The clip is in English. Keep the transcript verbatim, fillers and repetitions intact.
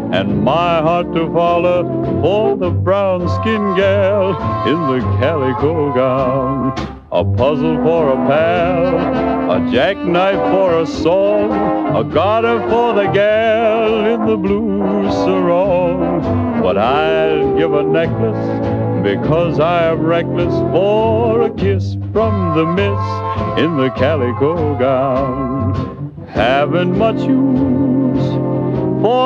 and my heart to follow for the brown-skinned gal in the calico gown. A puzzle for a pal, a jackknife for a song, a garter for the gal in the blue sarong. But I'd give a necklace because I am reckless for a kiss from the miss in the calico gown. Haven't much use